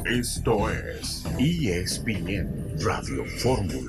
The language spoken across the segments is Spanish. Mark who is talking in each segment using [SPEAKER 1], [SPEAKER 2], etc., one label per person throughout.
[SPEAKER 1] Esto es ESPN Radio Fórmula.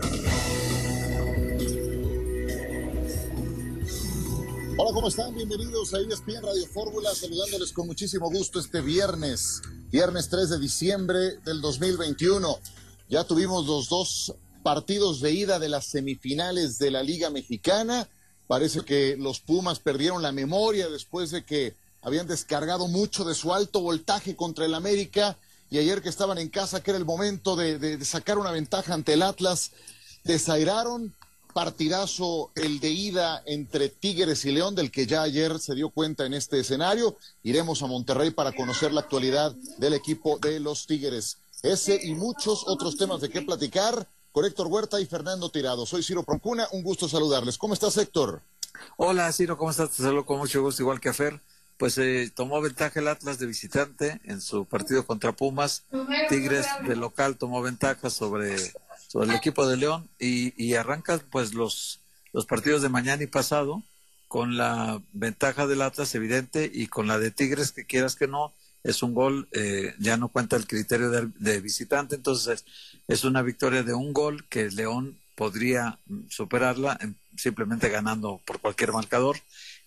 [SPEAKER 2] Hola, ¿cómo están? Bienvenidos a ESPN Radio Fórmula, saludándoles con muchísimo gusto este viernes 3 de diciembre del 2021. Ya tuvimos los dos partidos de ida de las semifinales de la Liga Mexicana. Parece que los Pumas perdieron la memoria después de que habían descargado mucho de su alto voltaje contra el América, y ayer que estaban en casa, que era el momento de sacar una ventaja ante el Atlas, desairaron. Partidazo el de ida entre Tigres y León, del que ya ayer se dio cuenta en este escenario. Iremos a Monterrey para conocer la actualidad del equipo de los Tigres. Ese y muchos otros temas de qué platicar con Héctor Huerta y Fernando Tirado. Soy Ciro Procuna, un gusto saludarles. ¿Cómo estás, Héctor?
[SPEAKER 3] Hola, Ciro, ¿cómo estás? Te saludo con mucho gusto, igual que a Fer. Pues tomó ventaja el Atlas de visitante en su partido contra Pumas. Tigres de local tomó ventaja sobre el equipo de León y arrancan pues los partidos de mañana y pasado con la ventaja del Atlas evidente y con la de Tigres, que quieras que no, es un gol, ya no cuenta el criterio de visitante, entonces es una victoria de un gol que León podría superarla simplemente ganando por cualquier marcador.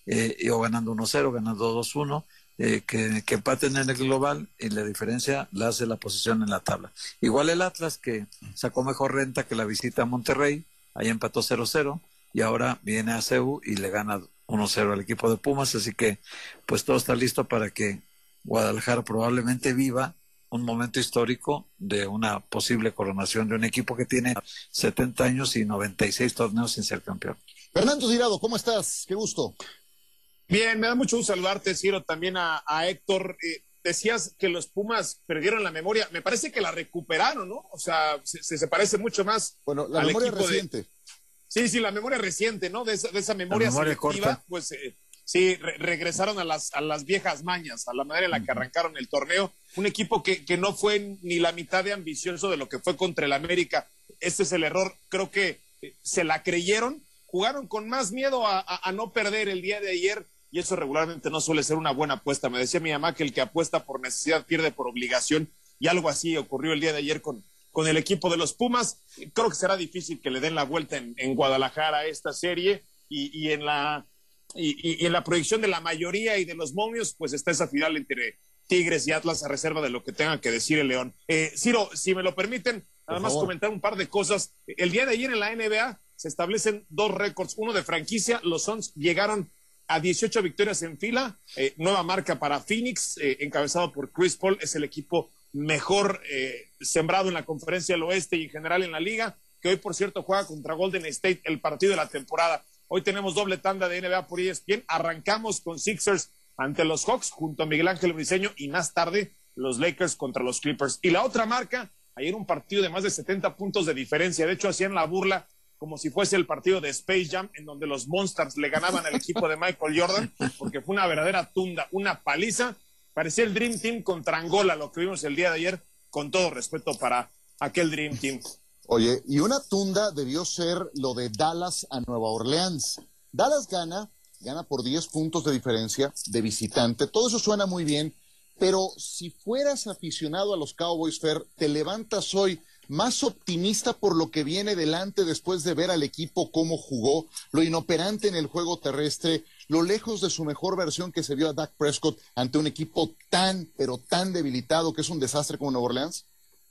[SPEAKER 3] O ganando 1-0, ganando 2-1, que empaten en el global, y la diferencia la hace la posición en la tabla. Igual el Atlas, que sacó mejor renta que la visita a Monterrey, ahí empató 0-0, y ahora viene a CEU y le gana 1-0 al equipo de Pumas, así que pues todo está listo para que Guadalajara probablemente viva un momento histórico de una posible coronación de un equipo que tiene 70 años y 96 torneos sin ser campeón.
[SPEAKER 2] Fernando Tirado, ¿cómo estás? Qué gusto.
[SPEAKER 4] Bien, me da mucho gusto saludarte, Ciro, también a Héctor. Decías que los Pumas perdieron la memoria. Me parece que la recuperaron, ¿no? O sea, se parece mucho más
[SPEAKER 2] la
[SPEAKER 4] al
[SPEAKER 2] memoria
[SPEAKER 4] equipo
[SPEAKER 2] reciente.
[SPEAKER 4] Sí, la memoria reciente, ¿no? De esa memoria selectiva, corta. Pues sí, regresaron a las viejas mañas, a la manera en la que arrancaron el torneo. Un equipo que no fue ni la mitad de ambicioso de lo que fue contra el América. Este es el error. Creo que se la creyeron, jugaron con más miedo a no perder el día de ayer. Y eso regularmente no suele ser una buena apuesta. Me decía mi mamá que el que apuesta por necesidad pierde por obligación, y algo así ocurrió el día de ayer con el equipo de los Pumas. Creo que será difícil que le den la vuelta en Guadalajara a esta serie, y en la proyección de la mayoría y de los momios, pues está esa final entre Tigres y Atlas, a reserva de lo que tenga que decir el León. Ciro, si me lo permiten, nada más comentar un par de cosas. El día de ayer en la NBA se establecen dos récords, uno de franquicia. Los Suns llegaron a 18 victorias en fila, nueva marca para Phoenix, encabezado por Chris Paul. Es el equipo mejor sembrado en la Conferencia del Oeste y en general en la liga, que hoy, por cierto, juega contra Golden State el partido de la temporada. Hoy tenemos doble tanda de NBA por ESPN. Arrancamos con Sixers ante los Hawks junto a Miguel Ángel Briseño, y más tarde los Lakers contra los Clippers. Y la otra marca, ayer un partido de más de 70 puntos de diferencia. De hecho, hacían la burla como si fuese el partido de Space Jam, en donde los Monsters le ganaban al equipo de Michael Jordan, porque fue una verdadera tunda, una paliza. Parecía el Dream Team contra Angola, lo que vimos el día de ayer, con todo respeto para aquel Dream Team.
[SPEAKER 2] Oye, y una tunda debió ser lo de Dallas a Nueva Orleans. Dallas gana por 10 puntos de diferencia de visitante. Todo eso suena muy bien, pero si fueras aficionado a los Cowboys, Fer, ¿te levantas hoy más optimista por lo que viene delante después de ver al equipo cómo jugó, lo inoperante en el juego terrestre, lo lejos de su mejor versión que se vio a Dak Prescott ante un equipo tan, pero tan debilitado que es un desastre como Nueva Orleans?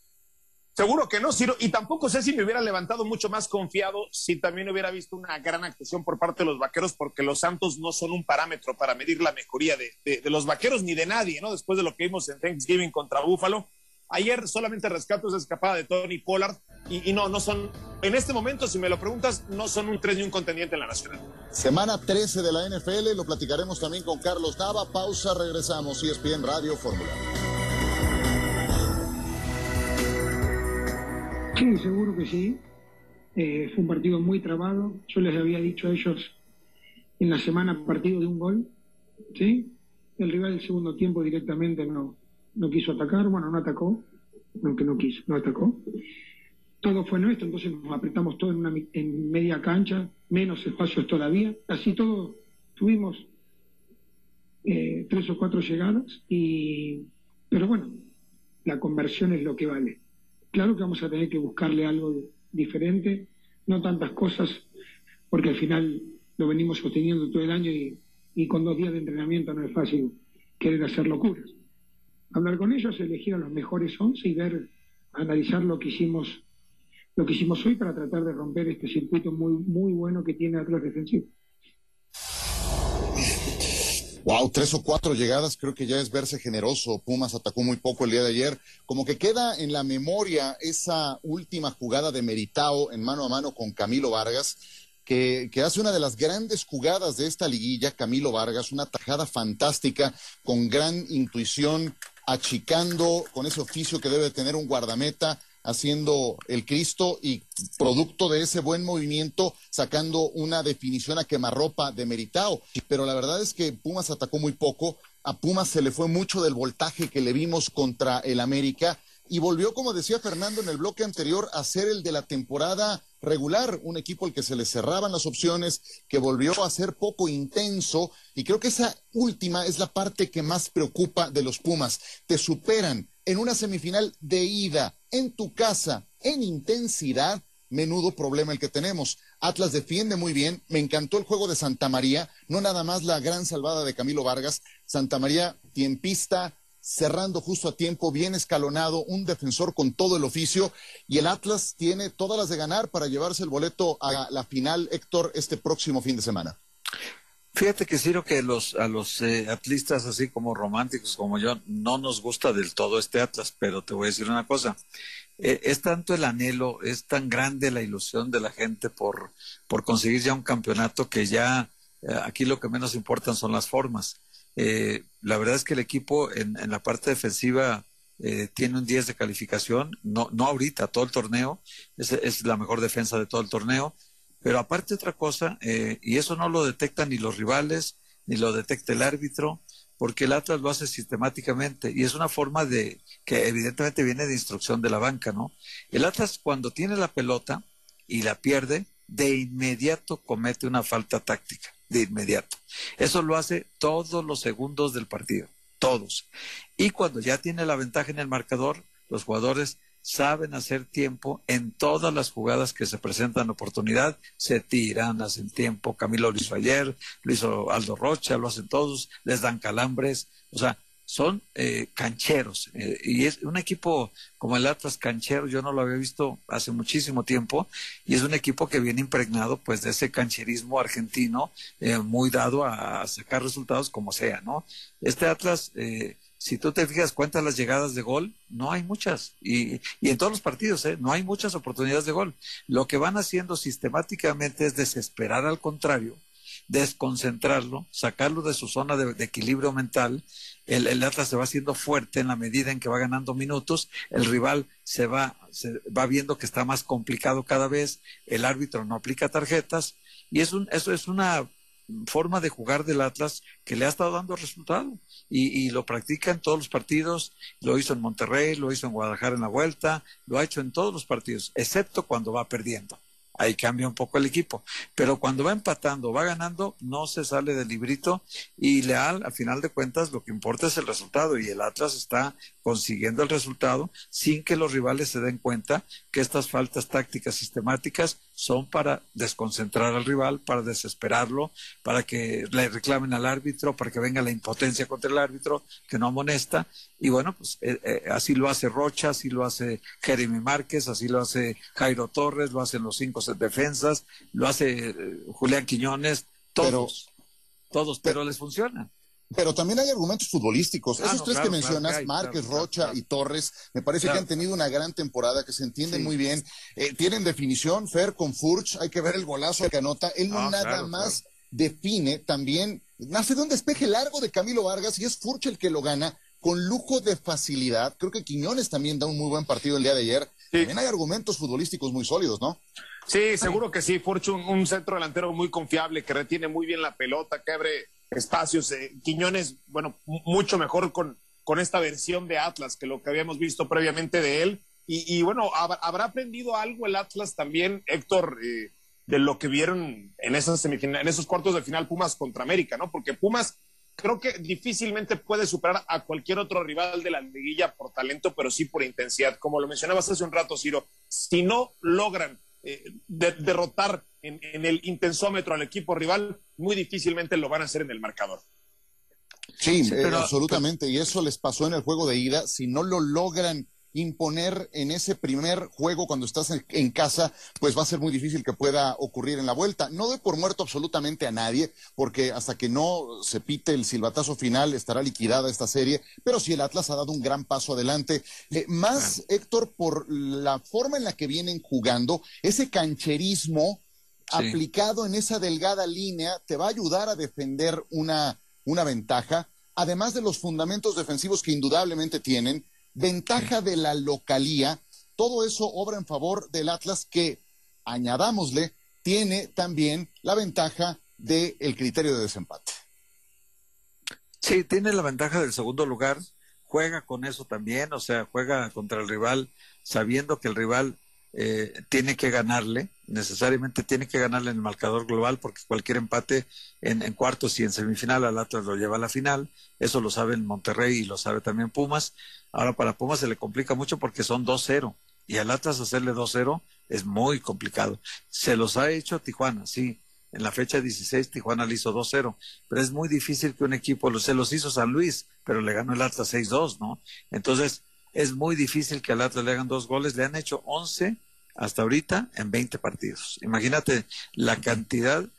[SPEAKER 4] Seguro que no, Ciro, y tampoco sé si me hubiera levantado mucho más confiado si también hubiera visto una gran actuación por parte de los Vaqueros, porque los Santos no son un parámetro para medir la mejoría de los Vaqueros ni de nadie, ¿no? Después de lo que vimos en Thanksgiving contra Buffalo. Ayer solamente rescato esa escapada de Tony Pollard, y no son, en este momento, si me lo preguntas, no son un 3 ni un contendiente en la Nacional.
[SPEAKER 2] Semana 13 de la NFL, lo platicaremos también con Carlos Nava. Pausa, regresamos. ESPN Radio Fórmula.
[SPEAKER 5] Sí, seguro que sí. Fue un partido muy trabado. Yo les había dicho a ellos en la semana partido de un gol, ¿sí? El rival del segundo tiempo directamente no quiso atacar, bueno, no atacó, aunque no quiso, no atacó. Todo fue nuestro, entonces nos apretamos todo en media cancha, menos espacios todavía. Así todo, tuvimos 3 o 4 llegadas, pero bueno, la conversión es lo que vale. Claro que vamos a tener que buscarle algo diferente, no tantas cosas, porque al final lo venimos sosteniendo todo el año y con 2 días de entrenamiento no es fácil querer hacer locuras. Hablar con ellos, elegir a los mejores 11 y analizar lo que hicimos hoy para tratar de romper este circuito muy bueno que tiene Atlas defensivo.
[SPEAKER 2] Wow, 3 o 4 llegadas, creo que ya es verse generoso. Pumas atacó muy poco el día de ayer. Como que queda en la memoria esa última jugada de Meritao en mano a mano con Camilo Vargas, que hace una de las grandes jugadas de esta liguilla, Camilo Vargas, una tajada fantástica, con gran intuición, achicando con ese oficio que debe tener un guardameta, haciendo el Cristo y producto de ese buen movimiento, sacando una definición a quemarropa de Meritao. Pero la verdad es que Pumas atacó muy poco, a Pumas se le fue mucho del voltaje que le vimos contra el América y volvió, como decía Fernando en el bloque anterior, a ser el de la temporada regular, un equipo al que se le cerraban las opciones, que volvió a ser poco intenso, y creo que esa última es la parte que más preocupa de los Pumas. Te superan en una semifinal de ida, en tu casa, en intensidad, menudo problema el que tenemos. Atlas defiende muy bien, me encantó el juego de Santa María, no nada más la gran salvada de Camilo Vargas, Santa María tiempista, cerrando justo a tiempo, bien escalonado, un defensor con todo el oficio, y el Atlas tiene todas las de ganar para llevarse el boleto a la final, Héctor, este próximo fin de semana.
[SPEAKER 3] Fíjate que Ciro, que a los atlistas así como románticos como yo, no nos gusta del todo este Atlas, pero te voy a decir una cosa, es tanto el anhelo, es tan grande la ilusión de la gente por conseguir ya un campeonato que ya aquí lo que menos importan son las formas. La verdad es que el equipo en la parte defensiva tiene un 10 de calificación, no ahorita, todo el torneo, es la mejor defensa de todo el torneo, pero aparte otra cosa, y eso no lo detectan ni los rivales, ni lo detecta el árbitro, porque el Atlas lo hace sistemáticamente, y es una forma de que evidentemente viene de instrucción de la banca, ¿no? El Atlas cuando tiene la pelota y la pierde, de inmediato comete una falta táctica, de inmediato. Eso lo hace todos los segundos del partido, todos. Y cuando ya tiene la ventaja en el marcador, los jugadores saben hacer tiempo en todas las jugadas que se presentan oportunidad, se tiran, hacen tiempo. Camilo lo hizo ayer, lo hizo Aldo Rocha, lo hacen todos, les dan calambres, o sea, son cancheros, y es un equipo como el Atlas canchero, yo no lo había visto hace muchísimo tiempo, y es un equipo que viene impregnado pues de ese cancherismo argentino, muy dado a sacar resultados como sea, ¿no? Este Atlas, si tú te fijas, cuentas las llegadas de gol, no hay muchas, y en todos los partidos, no hay muchas oportunidades de gol. Lo que van haciendo sistemáticamente es desesperar al contrario, desconcentrarlo, sacarlo de su zona de equilibrio mental. El Atlas se va haciendo fuerte en la medida en que va ganando minutos, el rival se va viendo que está más complicado cada vez, el árbitro no aplica tarjetas, y eso es una forma de jugar del Atlas que le ha estado dando resultado, y lo practica en todos los partidos, lo hizo en Monterrey, lo hizo en Guadalajara en la vuelta, lo ha hecho en todos los partidos, excepto cuando va perdiendo. Ahí cambia un poco el equipo, pero cuando va empatando, va ganando, no se sale del librito, y Leal, a final de cuentas, lo que importa es el resultado, y el Atlas está consiguiendo el resultado sin que los rivales se den cuenta que estas faltas tácticas sistemáticas son para desconcentrar al rival, para desesperarlo, para que le reclamen al árbitro, para que venga la impotencia contra el árbitro, que no amonesta, y bueno, pues así lo hace Rocha, así lo hace Jeremy Márquez, así lo hace Jairo Torres, lo hacen los 5 defensas, lo hace Julián Quiñones, todos, pero les funciona.
[SPEAKER 2] Pero también hay argumentos futbolísticos. Esos tres que mencionas,
[SPEAKER 3] claro,
[SPEAKER 2] Márquez,
[SPEAKER 3] claro,
[SPEAKER 2] Rocha y Torres, me parece que han tenido una gran temporada, que se entienden muy bien. Tienen definición, Fer con Furch, hay que ver el golazo que anota. Él no nada más define, también nace de un despeje largo de Camilo Vargas, y es Furch el que lo gana con lujo de facilidad. Creo que Quiñones también da un muy buen partido el día de ayer. También hay argumentos futbolísticos muy sólidos, ¿no?
[SPEAKER 4] Sí, seguro que sí. Furch, un centro delantero muy confiable, que retiene muy bien la pelota, que abre espacios. Quiñones, bueno, mucho mejor con esta versión de Atlas que lo que habíamos visto previamente de él. Y bueno, habrá aprendido algo el Atlas también, Héctor, de lo que vieron en esas semifinales, en esos cuartos de final Pumas contra América, ¿no? Porque Pumas creo que difícilmente puede superar a cualquier otro rival de la liguilla por talento, pero sí por intensidad. Como lo mencionabas hace un rato, Ciro, si no logran derrotar en el intensómetro al equipo rival, muy difícilmente lo van a hacer en el marcador.
[SPEAKER 2] Sí, pero, absolutamente, y eso les pasó en el juego de ida. Si no lo logran imponer en ese primer juego cuando estás en casa, pues va a ser muy difícil que pueda ocurrir en la vuelta. No doy por muerto absolutamente a nadie, porque hasta que no se pite el silbatazo final estará liquidada esta serie, pero sí el Atlas ha dado un gran paso adelante. Más, Héctor, por la forma en la que vienen jugando, ese cancherismo aplicado en esa delgada línea te va a ayudar a defender una ventaja, además de los fundamentos defensivos que indudablemente tienen, ventaja de la localía, todo eso obra en favor del Atlas que, añadámosle, tiene también la ventaja del criterio de desempate.
[SPEAKER 3] Sí, tiene la ventaja del segundo lugar, juega con eso también, o sea, juega contra el rival sabiendo que el rival tiene que ganarle, necesariamente tiene que ganarle en el marcador global, porque cualquier empate en cuartos y en semifinal al Atlas lo lleva a la final. Eso lo sabe el Monterrey y lo sabe también Pumas. Ahora para Pumas se le complica mucho porque son 2-0 y al Atlas hacerle 2-0 es muy complicado. Se los ha hecho Tijuana, sí. En la fecha 16 Tijuana le hizo 2-0, pero es muy difícil que un equipo, se los hizo San Luis, pero le ganó el Atlas 6-2, ¿no? Entonces es muy difícil que al Atlas le hagan 2 goles. Le han hecho 11 hasta ahorita en 20 partidos. Imagínate la cantidad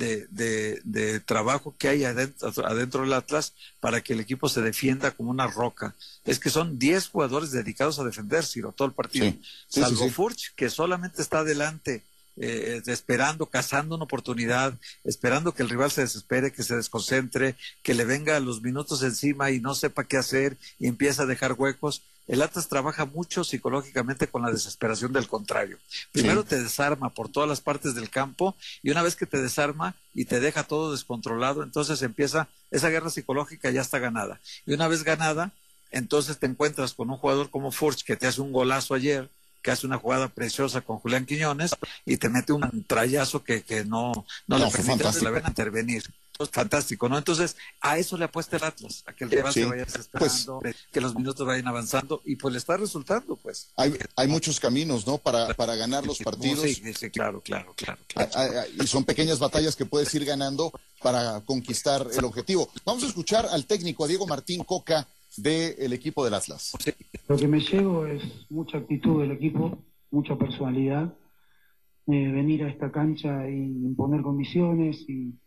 [SPEAKER 3] de trabajo que hay adentro del Atlas para que el equipo se defienda como una roca. Es que son 10 jugadores dedicados a defender, Ciro, todo el partido. Sí, salvo Furch, que solamente está adelante, esperando, cazando una oportunidad, esperando que el rival se desespere, que se desconcentre, que le venga los minutos encima y no sepa qué hacer y empieza a dejar huecos. El Atlas trabaja mucho psicológicamente con la desesperación del contrario. Primero te desarma por todas las partes del campo y una vez que te desarma y te deja todo descontrolado, entonces empieza esa guerra psicológica, ya está ganada. Y una vez ganada, entonces te encuentras con un jugador como Furch que te hace un golazo ayer, que hace una jugada preciosa con Julián Quiñones y te mete un trayazo que no le permite a intervenir. Fantástico, ¿no? Entonces, a eso le apuesta el Atlas, a que el rival se vaya desesperando, que los minutos vayan avanzando, y pues le está resultando, pues.
[SPEAKER 2] Hay muchos caminos, ¿no? Para ganar los partidos.
[SPEAKER 3] Sí, claro.
[SPEAKER 2] Y son pequeñas batallas que puedes ir ganando para conquistar el objetivo. Vamos a escuchar al técnico, a Diego Martín Coca, del equipo del Atlas.
[SPEAKER 5] Lo que me llevo es mucha actitud del equipo, mucha personalidad, venir a esta cancha y imponer condiciones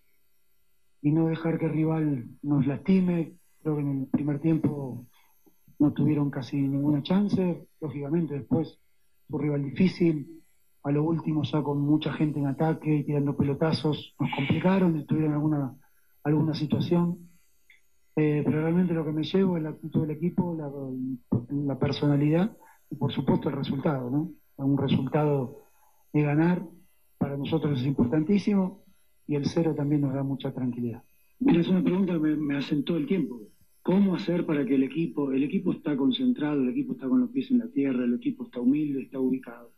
[SPEAKER 5] y no dejar que el rival nos lastime. Creo que en el primer tiempo no tuvieron casi ninguna chance. Lógicamente después fue un rival difícil. A lo último ya con mucha gente en ataque y tirando pelotazos nos complicaron, tuvieron alguna situación. Pero realmente lo que me llevo es la actitud del equipo, la personalidad y por supuesto el resultado, ¿no? Un resultado de ganar para nosotros es importantísimo. Y el 0 también nos da mucha tranquilidad. Mira, es una pregunta que me hacen todo el tiempo. ¿Cómo hacer para que el equipo está concentrado, el equipo está con los pies en la tierra, el equipo está humilde, está ubicado?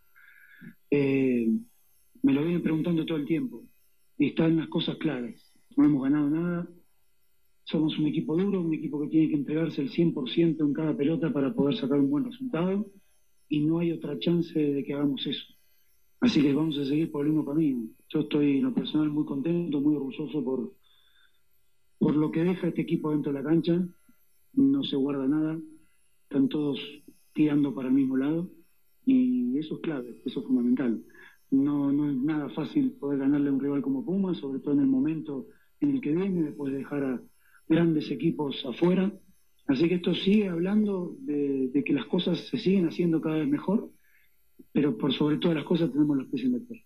[SPEAKER 5] Me lo vienen preguntando todo el tiempo. Y están las cosas claras. No hemos ganado nada. Somos un equipo duro, un equipo que tiene que entregarse el 100% en cada pelota para poder sacar un buen resultado. Y no hay otra chance de que hagamos eso. Así que vamos a seguir por el mismo camino. Yo estoy en lo personal muy contento, muy orgulloso por lo que deja este equipo dentro de la cancha. No se guarda nada, están todos tirando para el mismo lado y eso es clave, eso es fundamental. No es nada fácil poder ganarle a un rival como Pumas, sobre todo en el momento en el que viene, después de dejar a grandes equipos afuera. Así que esto sigue hablando de que las cosas se siguen haciendo cada vez mejor, pero por sobre todas las cosas tenemos los pies en la tierra.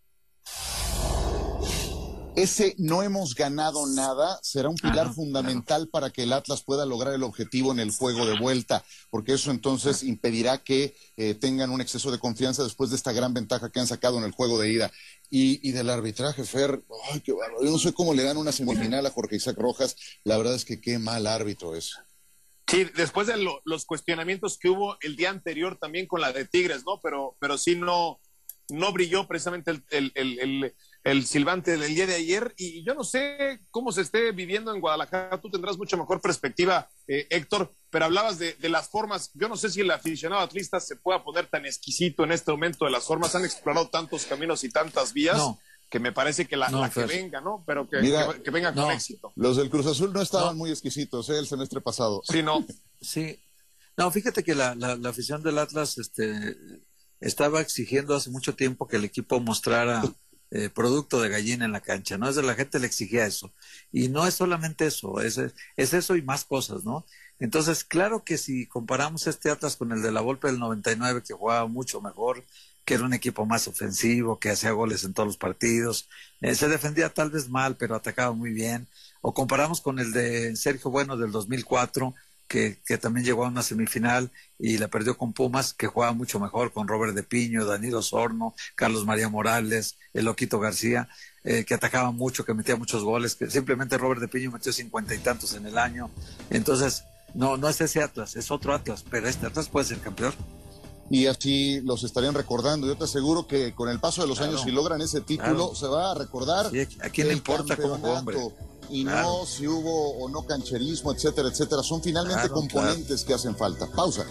[SPEAKER 2] Ese no hemos ganado nada será un pilar fundamental para que el Atlas pueda lograr el objetivo en el juego de vuelta, porque eso entonces impedirá que tengan un exceso de confianza después de esta gran ventaja que han sacado en el juego de ida. Y del arbitraje, Fer, ay, qué bárbaro. Yo no sé cómo le dan una semifinal a Jorge Isaac Rojas, la verdad es que qué mal árbitro es.
[SPEAKER 4] Sí, después de los cuestionamientos que hubo el día anterior también con la de Tigres, ¿no? Pero sí no brilló precisamente el silbante del día de ayer, y yo no sé cómo se esté viviendo en Guadalajara, tú tendrás mucha mejor perspectiva, Héctor, pero hablabas de las formas. Yo no sé si el aficionado atlista se pueda poner tan exquisito en este momento de las formas. Han explorado tantos caminos y tantas vías, que me parece que la que venga, ¿no? Pero que venga con éxito.
[SPEAKER 2] Los del Cruz Azul no estaban muy exquisitos, el semestre pasado.
[SPEAKER 4] Sí, no.
[SPEAKER 3] Sí. No, fíjate que la afición del Atlas estaba exigiendo hace mucho tiempo que el equipo mostrara producto de gallina en la cancha, ¿no? La gente le exigía eso. Y no es solamente eso, es eso y más cosas, ¿no? Entonces, claro que si comparamos este Atlas con el de la Volpe del 99, que jugaba mucho mejor, que era un equipo más ofensivo, que hacía goles en todos los partidos, se defendía tal vez mal, pero atacaba muy bien, o comparamos con el de Sergio Bueno del 2004, que también llegó a una semifinal y la perdió con Pumas, que jugaba mucho mejor con Robert de Piño, Danilo Osorno, Carlos María Morales, el Loquito García, que atacaba mucho, que metía muchos goles, que simplemente Robert de Piño metió 50 y tantos en el año. Entonces, no es ese Atlas, es otro Atlas, pero este Atlas puede ser campeón.
[SPEAKER 2] Y así los estarían recordando. Yo te aseguro que con el paso de los años, si logran ese título, se va a recordar.
[SPEAKER 3] Sí, ¿a quién le importa cómo jugó, hombre?
[SPEAKER 2] Y no si hubo o no cancherismo, etcétera, etcétera. Son finalmente componentes que hacen falta. Pausa.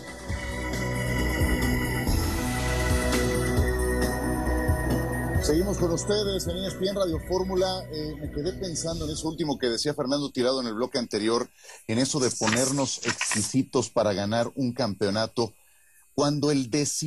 [SPEAKER 2] Seguimos con ustedes en ESPN Radio Fórmula. Me quedé pensando en eso último que decía Fernando Tirado en el bloque anterior, en eso de ponernos exquisitos para ganar un campeonato. Cuando el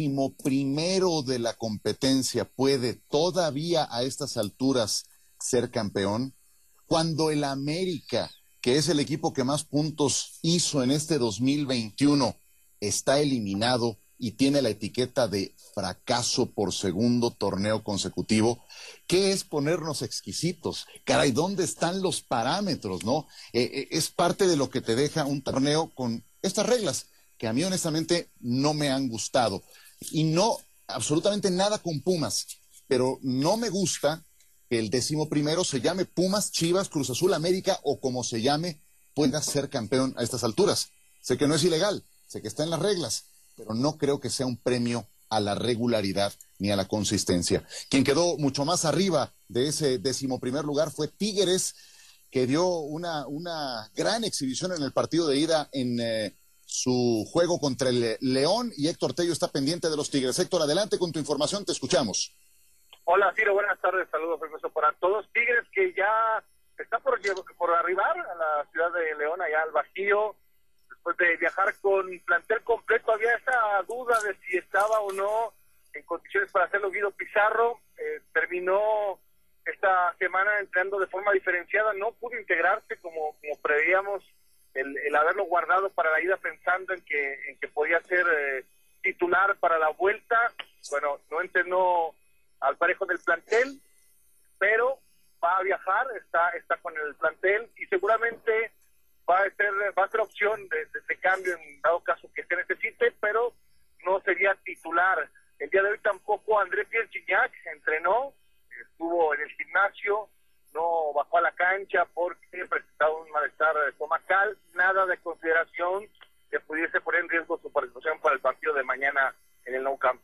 [SPEAKER 2] 11º de la competencia puede todavía a estas alturas ser campeón, cuando el América, que es el equipo que más puntos hizo en este 2021, está eliminado y tiene la etiqueta de fracaso por segundo torneo consecutivo, ¿qué es ponernos exquisitos? Caray, ¿dónde están los parámetros, no? Es parte de lo que te deja un torneo con estas reglas, que a mí honestamente no me han gustado. Y no, absolutamente nada con Pumas, pero no me gusta que el 11º se llame Pumas, Chivas, Cruz Azul, América o como se llame, pueda ser campeón a estas alturas. Sé que no es ilegal, sé que está en las reglas, pero no creo que sea un premio a la regularidad ni a la consistencia. Quien quedó mucho más arriba de ese 11º lugar fue Tigres, que dio una gran exhibición en el partido de ida en su juego contra el León, y Héctor Tello está pendiente de los Tigres. Héctor, adelante con tu información, te escuchamos.
[SPEAKER 6] Hola, Ciro, buenas tardes, saludos para todos. Tigres que ya está por arribar a la ciudad de León, allá al Bajío, después de viajar con plantel completo. Había esa duda de si estaba o no en condiciones para hacerlo Guido Pizarro. Terminó esta semana entrenando de forma diferenciada, no pudo integrarse como preveíamos, el haberlo guardado para la ida pensando en que podía ser titular para la vuelta. Bueno, no entrenó al parejo del plantel, pero va a viajar, está con el plantel y seguramente va a ser opción de cambio en dado caso que se necesite, pero no sería titular. El día de hoy tampoco André Pierre Gignac entrenó, estuvo en el gimnasio, no bajó a la cancha porque presentaba un malestar estomacal, nada de consideración que pudiese poner en riesgo su participación para el partido de mañana en el Nou Camp.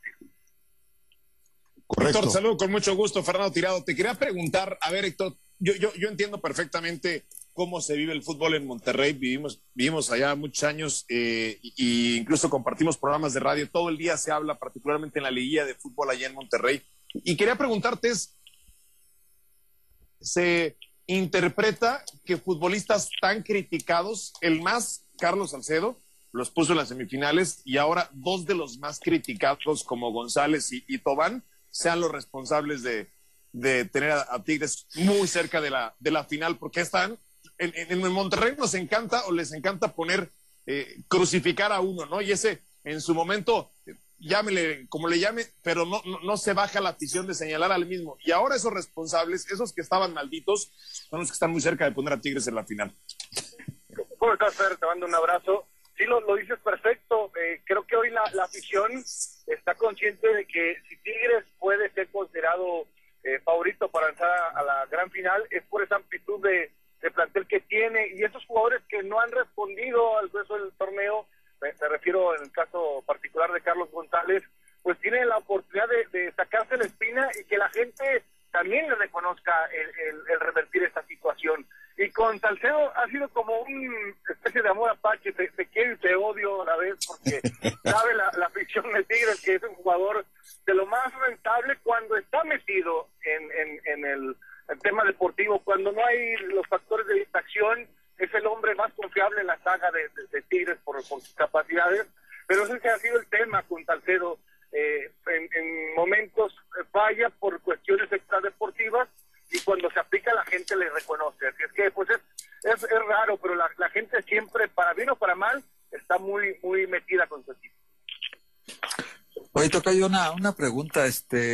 [SPEAKER 2] Correcto.
[SPEAKER 4] Héctor, saludo con mucho gusto, Fernando Tirado. Te quería preguntar, a ver, Héctor, yo entiendo perfectamente cómo se vive el fútbol en Monterrey. Vivimos allá muchos años y incluso compartimos programas de radio. Todo el día se habla, particularmente en la liguilla de fútbol allá en Monterrey. Y quería preguntarte, se interpreta que futbolistas tan criticados, el más, Carlos Salcedo, los puso en las semifinales, y ahora dos de los más criticados como González y Tobán sean los responsables de tener a Tigres muy cerca de la final, porque están en Monterrey nos encanta o les encanta poner, crucificar a uno, ¿no? Y ese en su momento, llámele como le llame, pero no se baja la afición de señalar al mismo. Y ahora esos responsables, esos que estaban malditos, son los que están muy cerca de poner a Tigres en la final.
[SPEAKER 6] ¿Cómo estás, Fer? Te mando un abrazo. Sí, lo dices perfecto. Creo que hoy la afición está consciente de que si Tigres puede ser considerado favorito para entrar a la gran final, es por esa amplitud de plantel que tiene, y esos jugadores que no han respondido al resto del torneo, me refiero en el caso particular de Carlos González, pues tienen la oportunidad de sacarse la espina y que la gente también le reconozca el revertir esta situación. Y con Salcedo ha sido como una especie de amor apache, te quiero y te odio a la vez, porque sabe la afición de Tigres que es un jugador de lo más rentable cuando está metido en el tema deportivo, cuando no hay los factores de distracción, es el hombre más confiable en la saga de Tigres por sus capacidades, pero ese ha sido el tema con Salcedo. En momentos falla por cuestiones extradeportivas y cuando se aplica la gente le reconoce, así es que pues es raro, pero la gente siempre, para bien o para mal, está muy metida con su equipo.
[SPEAKER 3] Oye, tocayo, una pregunta,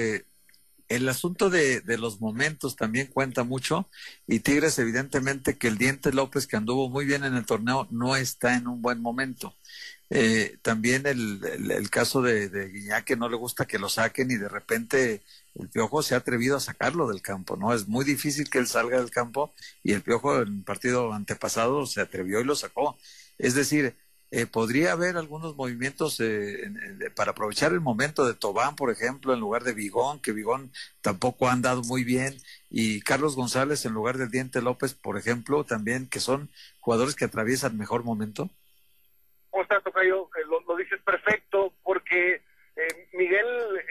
[SPEAKER 3] el asunto de los momentos también cuenta mucho, y Tigres evidentemente que el Diente López, que anduvo muy bien en el torneo, no está en un buen momento. También el caso de Guiñac, que no le gusta que lo saquen, y de repente el Piojo se ha atrevido a sacarlo del campo, ¿no? Es muy difícil que él salga del campo, y el Piojo en el partido antepasado se atrevió y lo sacó. Es decir, podría haber algunos movimientos para aprovechar el momento de Tobán, por ejemplo, en lugar de Vigón, que Vigón tampoco ha andado muy bien, y Carlos González en lugar del Diente López, por ejemplo, también, que son jugadores que atraviesan mejor momento.
[SPEAKER 6] ¿Cómo estás, tocayo? Lo dices perfecto, porque Miguel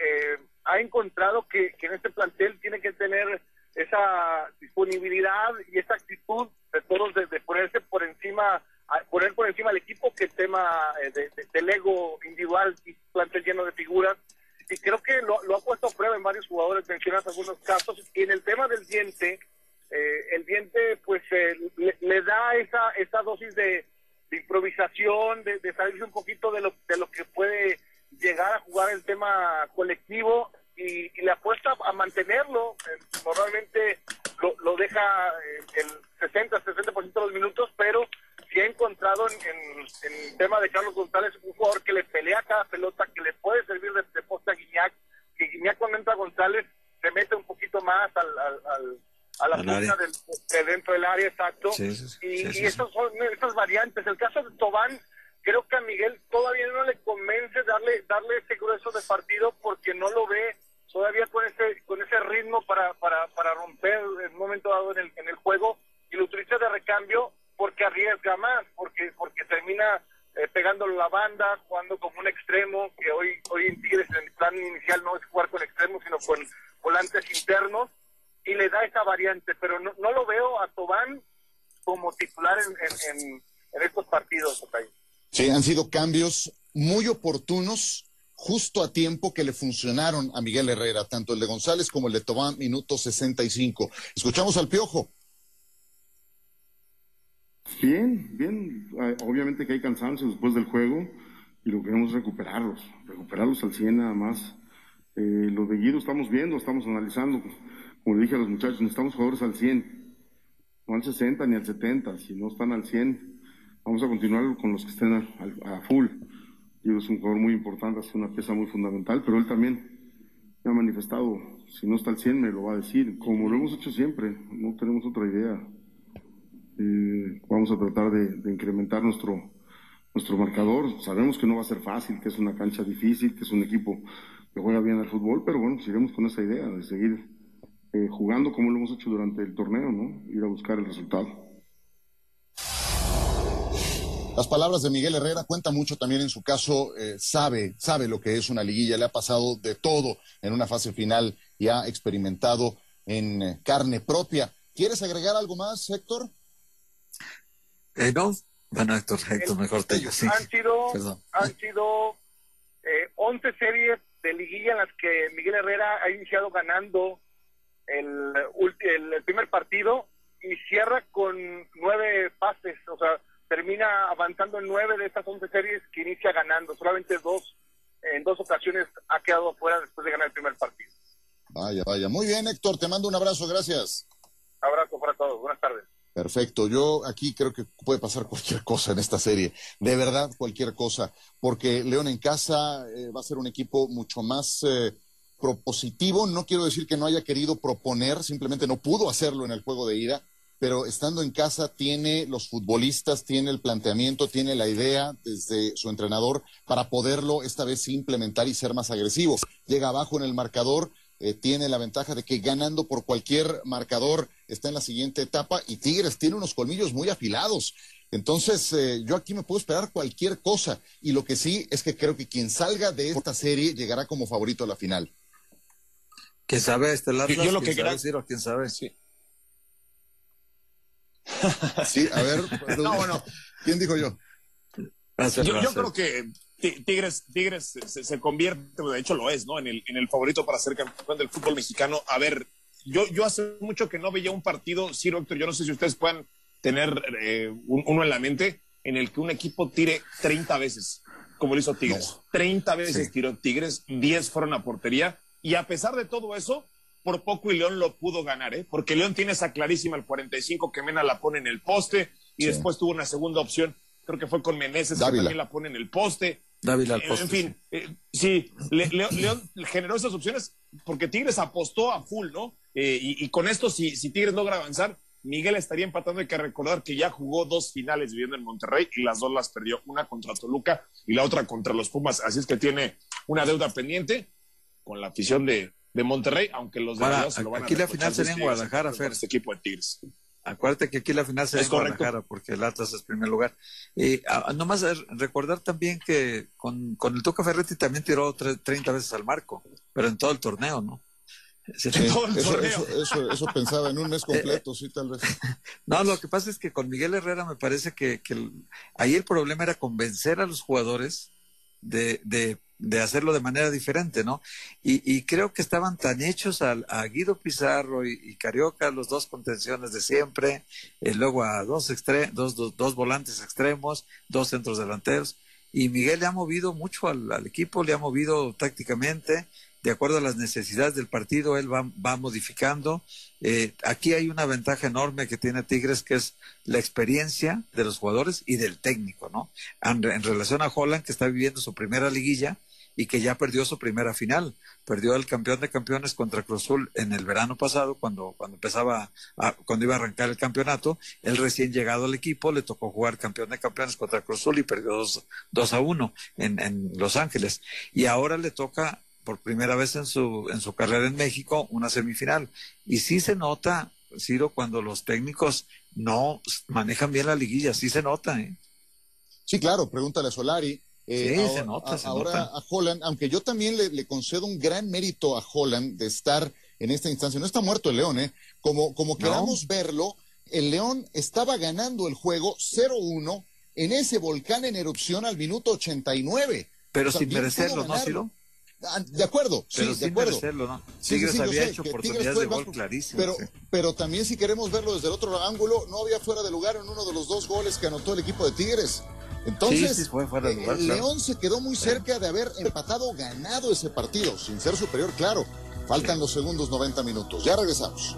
[SPEAKER 6] ha encontrado que en este plantel tiene que tener esa disponibilidad y esa actitud de todos de ponerse por encima, poner por encima al equipo, que el tema del ego individual y plantel lleno de figuras, y creo que lo ha puesto a prueba en varios jugadores, mencionas algunos casos, y en el tema del Diente, el Diente pues le da esa dosis de improvisación, de salirse un poquito de lo que puede llegar a jugar el tema colectivo, y le apuesta a mantenerlo. Normalmente lo deja el 60% de los minutos, pero sí ha encontrado en el tema de Carlos González un jugador que le pelea cada pelota, que le puede servir de poste a Guiñac, que Guiñac cuando entra a González se mete un poquito más a la punta de dentro del área, exacto. Sí. Esas son esas variantes. El caso de Tobán, creo que a Miguel todavía no le convence darle ese grueso de partido, porque no lo ve todavía con ese ritmo para romper en un momento dado en el juego, y lo utiliza de recambio porque arriesga más, porque termina pegándolo a la banda, jugando como un extremo, que hoy en Tigres en el plan inicial no es jugar con extremos, sino con volantes internos, y le da esa variante, pero no lo veo a Tobán como titular en estos partidos, Tocayo.
[SPEAKER 2] Sí, han sido cambios muy oportunos, justo a tiempo, que le funcionaron a Miguel Herrera, tanto el de González como el de Tobán, minuto 65. Escuchamos al Piojo.
[SPEAKER 7] Bien, obviamente que hay cansancio después del juego, y lo que queremos es recuperarlos al 100 nada más. Lo de Guido estamos viendo, estamos analizando, como le dije a los muchachos, necesitamos jugadores al 100, no al 60 ni al 70, si no están al 100, vamos a continuar con los que estén a full. Guido es un jugador muy importante, es una pieza muy fundamental, pero él también me ha manifestado, si no está al 100 me lo va a decir, como lo hemos hecho siempre, no tenemos otra idea. Vamos a tratar de incrementar nuestro marcador. Sabemos que no va a ser fácil, que es una cancha difícil, que es un equipo que juega bien al fútbol, pero bueno, seguiremos con esa idea de seguir jugando como lo hemos hecho durante el torneo, ¿no? Ir a buscar el resultado.
[SPEAKER 2] Las palabras de Miguel Herrera cuentan mucho también en su caso. Sabe lo que es una liguilla, le ha pasado de todo en una fase final y ha experimentado en carne propia. ¿Quieres agregar algo más, Héctor?
[SPEAKER 3] No, bueno, Héctor, mejor te digo, sí.
[SPEAKER 6] Han sido 11 series de liguilla en las que Miguel Herrera ha iniciado ganando el primer partido y cierra con 9 pases, o sea, termina avanzando en 9 de estas 11 series que inicia ganando. Solamente en dos ocasiones ha quedado fuera después de ganar el primer partido.
[SPEAKER 2] Vaya. Muy bien, Héctor, te mando un abrazo, gracias.
[SPEAKER 6] Abrazo para todos, buenas tardes.
[SPEAKER 2] Perfecto, yo aquí creo que puede pasar cualquier cosa en esta serie, de verdad cualquier cosa, porque León en casa va a ser un equipo mucho más propositivo. No quiero decir que no haya querido proponer, simplemente no pudo hacerlo en el juego de ida, pero estando en casa tiene los futbolistas, tiene el planteamiento, tiene la idea desde su entrenador para poderlo esta vez implementar y ser más agresivo. Llega abajo en el marcador, tiene la ventaja de que ganando por cualquier marcador está en la siguiente etapa, y Tigres tiene unos colmillos muy afilados. Entonces, yo aquí me puedo esperar cualquier cosa, y lo que sí es que creo que quien salga de esta serie llegará como favorito a la final.
[SPEAKER 3] ¿Quién sabe? El Atlas,
[SPEAKER 4] yo lo que
[SPEAKER 3] quiera decir, o quién sabe.
[SPEAKER 4] Sí.
[SPEAKER 2] Sí, a ver.
[SPEAKER 4] No, bueno.
[SPEAKER 2] ¿Quién dijo yo?
[SPEAKER 4] Yo creo que Tigres se convierte, de hecho lo es, ¿no? En el favorito para ser campeón del fútbol mexicano. A ver, yo hace mucho que no veía un partido, Ciro, Héctor, yo no sé si ustedes puedan tener uno en la mente, en el que un equipo tire 30 veces, como lo hizo Tigres. No. 30 veces tiró Tigres, 10 fueron a portería, y a pesar de todo eso, por poco y León lo pudo ganar, porque León tiene esa clarísima, el 45, que Mena la pone en el poste, y después tuvo una segunda opción, creo que fue con Meneses, Dávila, que también la pone en el poste.
[SPEAKER 3] Dávila al poste.
[SPEAKER 4] En fin, sí, León generó esas opciones porque Tigres apostó a full, ¿no? Y con esto, si Tigres logra avanzar, Miguel estaría empatando. Hay que recordar que ya jugó 2 finales viviendo en Monterrey y las 2 las perdió, una contra Toluca y la otra contra los Pumas, así es que tiene una deuda pendiente con la afición de Monterrey, aunque los de se lo van a
[SPEAKER 3] aquí la final sería en Guadalajara, Fer.
[SPEAKER 4] Este equipo de Tigres.
[SPEAKER 3] Acuérdate que aquí la final sería en Guadalajara, porque el Atlas es primer lugar. Nomás recordar también que con el Tuca Ferretti también tiró 30 veces al marco, pero en todo el torneo, ¿no?
[SPEAKER 2] Sí, eso pensaba en un mes completo, sí, tal vez.
[SPEAKER 3] No, lo que pasa es que con Miguel Herrera me parece que ahí el problema era convencer a los jugadores de hacerlo de manera diferente, ¿no? Y creo que estaban tan hechos a Guido Pizarro y Carioca, los 2 contenciones de siempre, luego a 2 volantes extremos, 2 centros delanteros, y Miguel le ha movido mucho al equipo, le ha movido tácticamente, de acuerdo a las necesidades del partido, él va modificando. Aquí hay una ventaja enorme que tiene Tigres, que es la experiencia de los jugadores y del técnico, ¿no? En relación a Holland, que está viviendo su primera liguilla y que ya perdió su primera final. Perdió el campeón de campeones contra Cruz Azul en el verano pasado, cuando iba a arrancar el campeonato. Él recién llegado al equipo, le tocó jugar campeón de campeones contra Cruz Azul y perdió 2-1 en Los Ángeles. Y ahora le toca por primera vez en su carrera en México una semifinal. Y sí se nota, Ciro, cuando los técnicos no manejan bien la liguilla, sí se nota, ¿eh?
[SPEAKER 2] Sí, claro, pregúntale a Solari.
[SPEAKER 3] Se nota.
[SPEAKER 2] A Holland, aunque yo también le concedo un gran mérito a Holland de estar en esta instancia. No está muerto el León, ¿eh? Como queramos verlo, el León estaba ganando el juego 0-1 en ese volcán en erupción al minuto 89.
[SPEAKER 3] Pero sin merecerlo, ¿no, Ciro?
[SPEAKER 2] De acuerdo,
[SPEAKER 3] pero
[SPEAKER 2] sí, de acuerdo.
[SPEAKER 3] Merecerlo, ¿no? Tigres había hecho oportunidades de gol clarísimas.
[SPEAKER 2] Pero también, si queremos verlo desde el otro ángulo, no había fuera de lugar en uno de los 2 goles que anotó el equipo de Tigres. Entonces,
[SPEAKER 3] fue fuera de lugar,
[SPEAKER 2] León se quedó muy cerca de haber empatado, ganado ese partido, sin ser superior, claro. Faltan los segundos 90 minutos. Ya regresamos.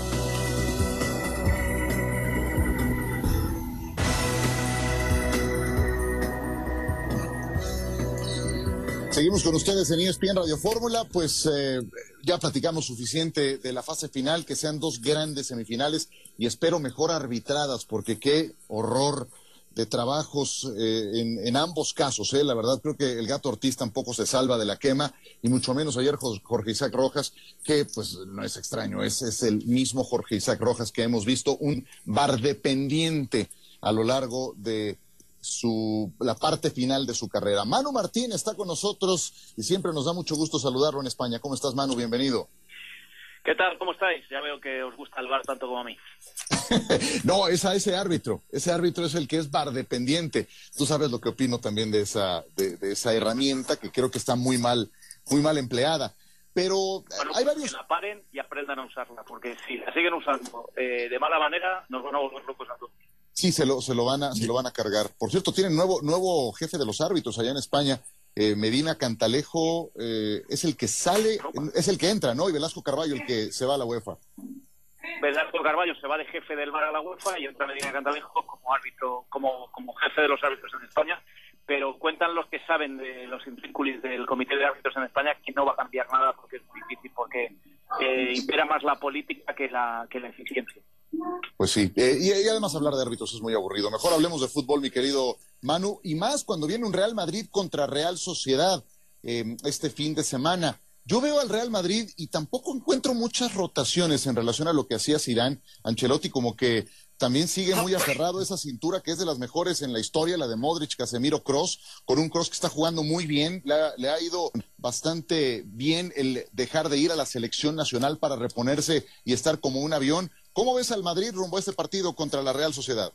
[SPEAKER 2] Seguimos con ustedes en ESPN Radio Fórmula. Pues ya platicamos suficiente de la fase final, que sean 2 grandes semifinales y espero mejor arbitradas, porque qué horror de trabajos en ambos casos. La verdad, creo que el Gato Ortiz tampoco se salva de la quema, y mucho menos ayer Jorge Isaac Rojas, que pues no es extraño, es el mismo Jorge Isaac Rojas que hemos visto, un VAR dependiente a lo largo de la parte final de su carrera. Manu Martín está con nosotros y siempre nos da mucho gusto saludarlo en España. ¿Cómo estás, Manu? Bienvenido.
[SPEAKER 8] ¿Qué tal? ¿Cómo estáis? Ya veo que os gusta el VAR tanto como a mí.
[SPEAKER 2] No, es a ese árbitro. Ese árbitro es el que es VAR dependiente. Tú sabes lo que opino también de esa herramienta, que creo que está muy mal empleada. Pero hay varios...
[SPEAKER 8] Que la paren y aprendan a usarla, porque si la siguen usando de mala manera, nos van a volver locos a todos.
[SPEAKER 2] Sí, se lo van a cargar. Por cierto, tienen nuevo jefe de los árbitros allá en España. Medina Cantalejo es el que sale, es el que entra, ¿no? Y Velasco Carballo el que se va a la UEFA.
[SPEAKER 8] Velasco Carballo se va de jefe del VAR a la UEFA y entra Medina Cantalejo como árbitro, como jefe de los árbitros en España. Pero cuentan los que saben de los intrínculos del comité de árbitros en España que no va a cambiar nada, porque es muy difícil, porque impera más la política que la eficiencia.
[SPEAKER 2] Pues sí, y además hablar de árbitros es muy aburrido. Mejor hablemos de fútbol, mi querido Manu, y más cuando viene un Real Madrid contra Real Sociedad este fin de semana. Yo veo al Real Madrid y tampoco encuentro muchas rotaciones en relación a lo que hacía Zidane. Ancelotti como que también sigue muy aferrado a esa cintura que es de las mejores en la historia, la de Modric, Casemiro, Kroos, con un Kroos que está jugando muy bien. Le ha ido bastante bien el dejar de ir a la selección nacional para reponerse y estar como un avión. ¿Cómo ves al Madrid rumbo a este partido contra la Real Sociedad?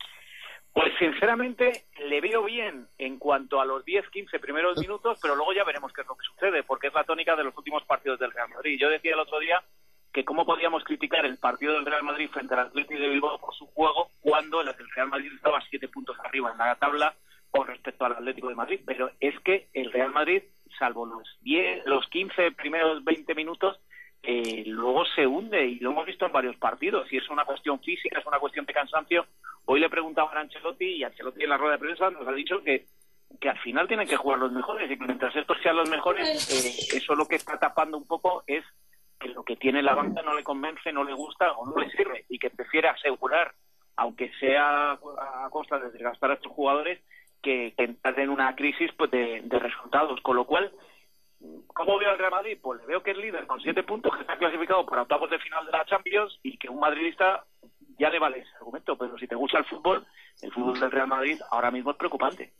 [SPEAKER 8] Pues sinceramente le veo bien en cuanto a los 10-15 primeros minutos, pero luego ya veremos qué es lo que sucede, porque es la tónica de los últimos partidos del Real Madrid. Yo decía el otro día que cómo podíamos criticar el partido del Real Madrid frente al Atlético de Bilbao por su juego cuando el Real Madrid estaba 7 puntos arriba en la tabla con respecto al Atlético de Madrid, pero es que el Real Madrid, salvo los 15 primeros 20 minutos, luego se hunde, y lo hemos visto en varios partidos, y es una cuestión física, es una cuestión de cansancio. Hoy le preguntaban a Ancelotti, y Ancelotti en la rueda de prensa nos ha dicho que al final tienen que jugar los mejores, y que mientras estos sean los mejores, eso lo que está tapando un poco es que lo que tiene la banca no le convence, no le gusta o no le sirve, y que prefiere asegurar, aunque sea a costa de desgastar a estos jugadores, que entrar en una crisis pues de resultados. Con lo cual, ¿cómo veo al Real Madrid? Pues le veo que es líder con 7 puntos, que está clasificado para octavos de final de la Champions, y que un madridista ya le vale ese argumento, pero si te gusta el fútbol del Real Madrid ahora mismo es preocupante.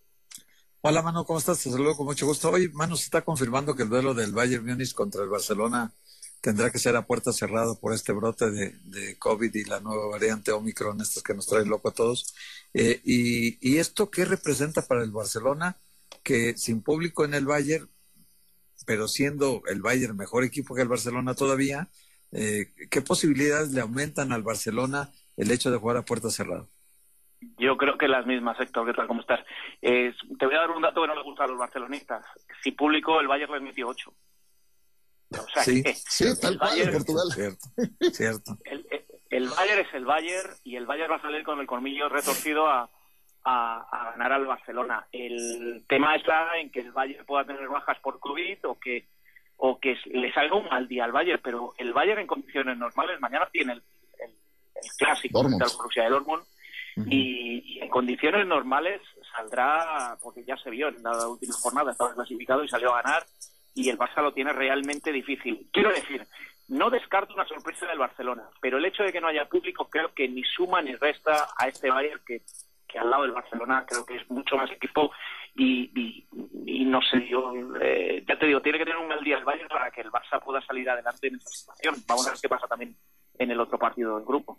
[SPEAKER 3] Hola, Manu, ¿cómo estás? Te saludo con mucho gusto. Hoy, Manu, se está confirmando que el duelo del Bayern Múnich contra el Barcelona tendrá que ser a puerta cerrada por este brote de COVID y la nueva variante Omicron, estas que nos trae loco a todos. ¿Y esto qué representa para el Barcelona? Que sin público en el Bayern, pero siendo el Bayern mejor equipo que el Barcelona todavía, ¿qué posibilidades le aumentan al Barcelona el hecho de jugar a puerta cerrada?
[SPEAKER 8] Yo creo que las mismas, Héctor. ¿Qué tal? ¿Cómo estás? Te voy a dar un dato que no le gusta a los barcelonistas. Sin público, el Bayern les metió 8. O sea,
[SPEAKER 2] sí, tal cual en Portugal.
[SPEAKER 3] Cierto.
[SPEAKER 8] El Bayern es el Bayern, y el Bayern va a salir con el colmillo retorcido a ganar al Barcelona. El tema está en que el Bayern pueda tener bajas por COVID o que le salga un mal día al Bayern, pero el Bayern en condiciones normales mañana tiene el clásico contra el Borussia Dortmund, y en condiciones normales saldrá, porque ya se vio en la última jornada, estaba clasificado y salió a ganar, y el Barça lo tiene realmente difícil. Quiero decir, no descarto una sorpresa del Barcelona, pero el hecho de que no haya público creo que ni suma ni resta a este Bayern que al lado del Barcelona creo que es mucho más equipo, y no sé, yo ya te digo, tiene que tener un mal día el Bayern para que el Barça pueda salir adelante en esta situación. Vamos a ver qué pasa también en el otro partido del grupo.